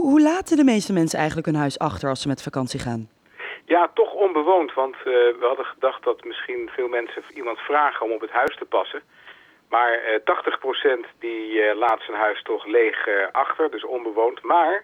Hoe laten de meeste mensen eigenlijk hun huis achter als ze met vakantie gaan? Ja, toch onbewoond, want we hadden gedacht dat misschien veel mensen iemand vragen om op het huis te passen. Maar 80% die laat zijn huis toch leeg achter, dus onbewoond. Maar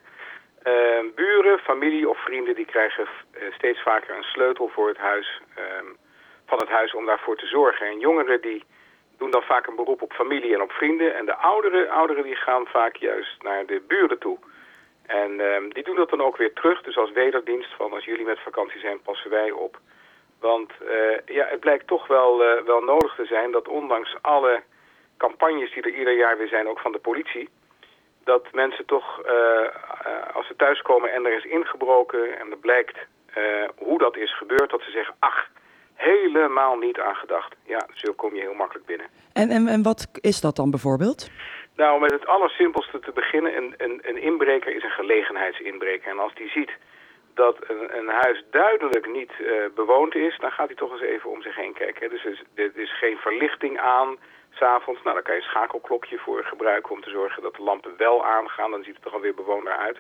buren, familie of vrienden die krijgen steeds vaker een sleutel voor het huis, van het huis om daarvoor te zorgen. En jongeren die doen dan vaak een beroep op familie en op vrienden. En de ouderen die gaan vaak juist naar de buren toe. En die doen dat dan ook weer terug, dus als wederdienst van als jullie met vakantie zijn, passen wij op. Want het blijkt toch wel nodig te zijn dat ondanks alle campagnes die er ieder jaar weer zijn, ook van de politie, dat mensen toch, als ze thuiskomen en er is ingebroken en er blijkt hoe dat is gebeurd, dat ze zeggen, ach, helemaal niet aan gedacht. Ja, zo kom je heel makkelijk binnen. En wat is dat dan bijvoorbeeld? Nou, met het allersimpelste te beginnen, een inbreker is een gelegenheidsinbreker. En als die ziet dat een huis duidelijk niet bewoond is, dan gaat hij toch eens even om zich heen kijken. Dus er is geen verlichting aan 's avonds. Nou, daar kan je een schakelklokje voor gebruiken om te zorgen dat de lampen wel aangaan. Dan ziet het er alweer bewoner uit.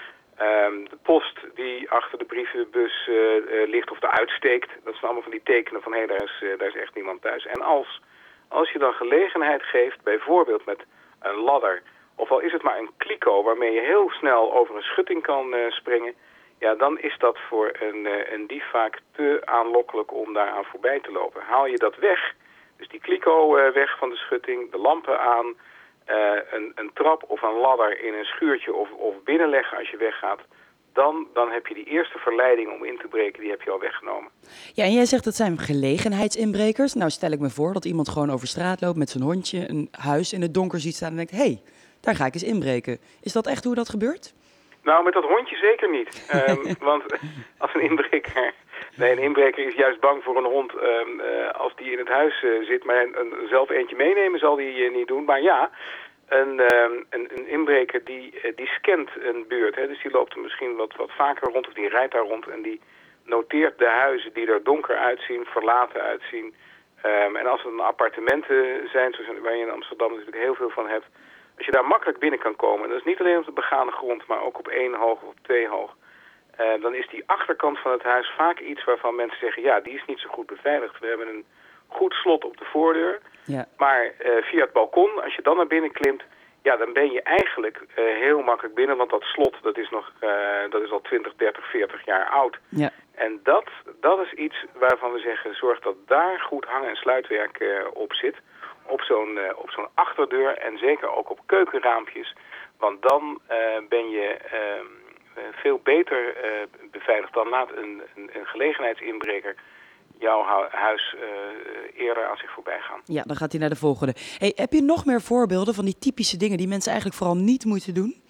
De post die achter de brievenbus ligt of eruit steekt, dat zijn allemaal van die tekenen van hé, daar is echt niemand thuis. En als je dan gelegenheid geeft, bijvoorbeeld met een ladder, of al is het maar een kliko waarmee je heel snel over een schutting kan springen, ja, dan is dat voor een dief vaak te aanlokkelijk om daaraan voorbij te lopen. Haal je dat weg, dus die kliko weg van de schutting, de lampen aan, een trap of een ladder in een schuurtje of binnenleggen als je weggaat, dan heb je die eerste verleiding om in te breken, die heb je al weggenomen. Ja, en jij zegt dat zijn gelegenheidsinbrekers. Nou stel ik me voor dat iemand gewoon over straat loopt met zijn hondje, een huis in het donker ziet staan en denkt, hé, daar ga ik eens inbreken. Is dat echt hoe dat gebeurt? Nou, met dat hondje zeker niet. Want als een inbreker is juist bang voor een hond als die in het huis zit. Maar zelf eentje meenemen zal die niet doen. Maar ja, een inbreker die scant een buurt. Hè, dus die loopt er misschien wat vaker rond of die rijdt daar rond. En die noteert de huizen die er donker uitzien, verlaten uitzien. En als het dan appartementen zijn, zoals waar je in Amsterdam natuurlijk heel veel van hebt, als je daar makkelijk binnen kan komen, dat is niet alleen op de begane grond, maar ook op 1 hoog of op 2 hoog, dan is die achterkant van het huis vaak iets waarvan mensen zeggen, ja, die is niet zo goed beveiligd. We hebben een goed slot op de voordeur, Ja. maar via het balkon, als je dan naar binnen klimt, ja, dan ben je eigenlijk heel makkelijk binnen, want dat slot, dat is al 20, 30, 40 jaar oud. Ja. En dat is iets waarvan we zeggen, zorg dat daar goed hang- en sluitwerk op zit. Op zo'n achterdeur en zeker ook op keukenraampjes. Want dan ben je veel beter beveiligd. Dan laat een gelegenheidsinbreker jouw huis eerder aan zich voorbij gaan. Ja, dan gaat hij naar de volgende. Hey, heb je nog meer voorbeelden van die typische dingen die mensen eigenlijk vooral niet moeten doen?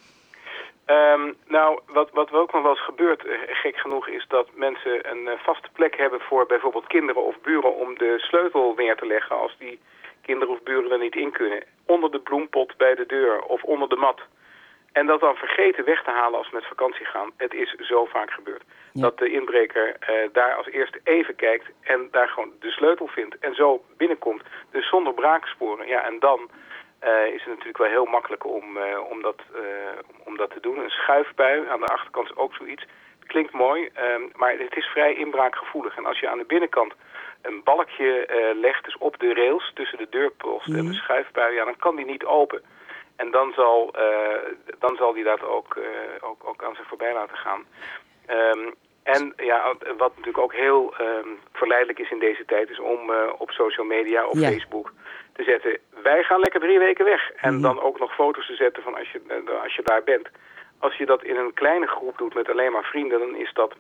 Nou, wat ook nog wel eens gebeurt, gek genoeg, is dat mensen een vaste plek hebben voor bijvoorbeeld kinderen of buren om de sleutel neer te leggen als die kinderen of buren er niet in kunnen. Onder de bloempot bij de deur of onder de mat. En dat dan vergeten weg te halen als ze met vakantie gaan. Het is zo vaak gebeurd. Ja. Dat de inbreker daar als eerste even kijkt en daar gewoon de sleutel vindt. En zo binnenkomt. Dus zonder braaksporen. Ja, en dan is het natuurlijk wel heel makkelijk om dat te doen. Een schuifbui aan de achterkant is ook zoiets. Het klinkt mooi, maar het is vrij inbraakgevoelig. En als je aan de binnenkant een balkje legt, dus op de rails tussen de deurpost en de schuifbui, ja, dan kan die niet open. En dan zal die dat ook aan zich voorbij laten gaan. En ja, wat natuurlijk ook heel verleidelijk is in deze tijd, is om op social media, op Facebook, te zetten, wij gaan lekker 3 weken weg. En dan ook nog foto's te zetten van als je daar bent. Als je dat in een kleine groep doet met alleen maar vrienden, dan is dat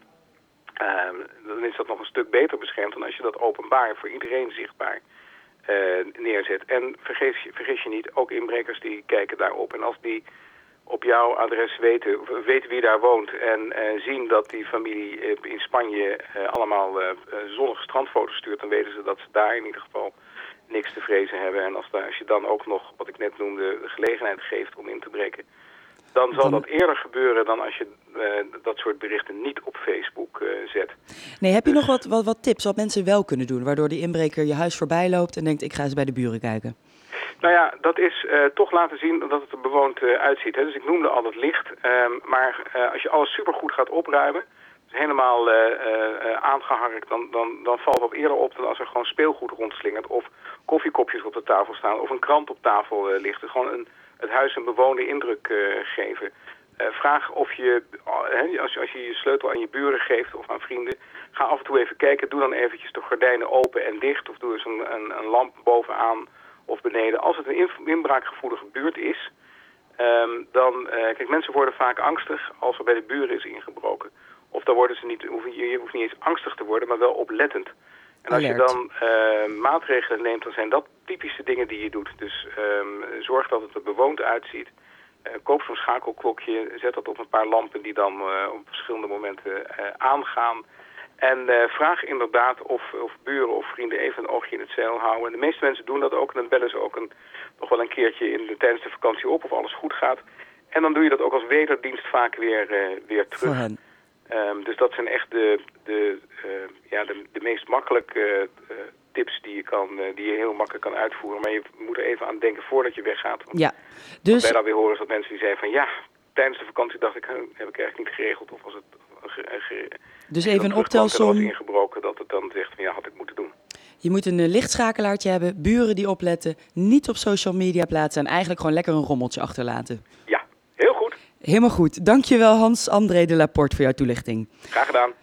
nog een stuk beter beschermd dan als je dat openbaar voor iedereen zichtbaar neerzet. En vergis je niet, ook inbrekers die kijken daarop. En als die op jouw adres weten wie daar woont en zien dat die familie in Spanje allemaal zonnige strandfoto's stuurt, dan weten ze dat ze daar in ieder geval niks te vrezen hebben. En als je dan ook nog, wat ik net noemde, de gelegenheid geeft om in te breken, dan zal dat eerder gebeuren dan als je dat soort berichten niet op Facebook zet. Nee, heb je nog wat tips wat mensen wel kunnen doen, waardoor die inbreker je huis voorbij loopt en denkt, ik ga eens bij de buren kijken? Nou ja, dat is toch laten zien dat het er bewoond uitziet. Hè. Dus ik noemde al het licht. Maar als je alles supergoed gaat opruimen, dus helemaal aangeharkt, dan valt het eerder op dan als er gewoon speelgoed rondslingert of koffiekopjes op de tafel staan of een krant op tafel ligt. Dus gewoon het huis een bewoonde indruk geven. Vraag of je, als je je sleutel aan je buren geeft of aan vrienden, ga af en toe even kijken. Doe dan eventjes de gordijnen open en dicht of doe eens een lamp bovenaan of beneden. Als het een inbraakgevoelige buurt is, kijk, mensen worden vaak angstig als er bij de buren is ingebroken. Of dan worden ze niet, je hoeft niet eens angstig te worden, maar wel oplettend. En als je dan maatregelen neemt, dan zijn dat typische dingen die je doet. Dus zorg dat het er bewoond uitziet. Koop zo'n schakelklokje, zet dat op een paar lampen die dan op verschillende momenten aangaan. En vraag inderdaad of buren of vrienden even een oogje in het zeil houden. En de meeste mensen doen dat ook en dan bellen ze ook nog wel een keertje tijdens de vakantie op of alles goed gaat. En dan doe je dat ook als wederdienst vaak weer terug. Voor hen. Dus dat zijn echt de meest makkelijke tips die je heel makkelijk kan uitvoeren. Maar je moet er even aan denken voordat je weggaat. Ja, dus... Wat wij dan weer horen is dat mensen die zeggen van ja, tijdens de vakantie dacht ik, heb ik eigenlijk niet geregeld. Of was het dus even een optelsom. Was ingebroken dat het dan zegt van ja, had ik moeten doen. Je moet een lichtschakelaartje hebben, buren die opletten, niet op social media plaatsen en eigenlijk gewoon lekker een rommeltje achterlaten. Ja, heel goed. Helemaal goed. Dankjewel Hans-André de Laporte voor jouw toelichting. Graag gedaan.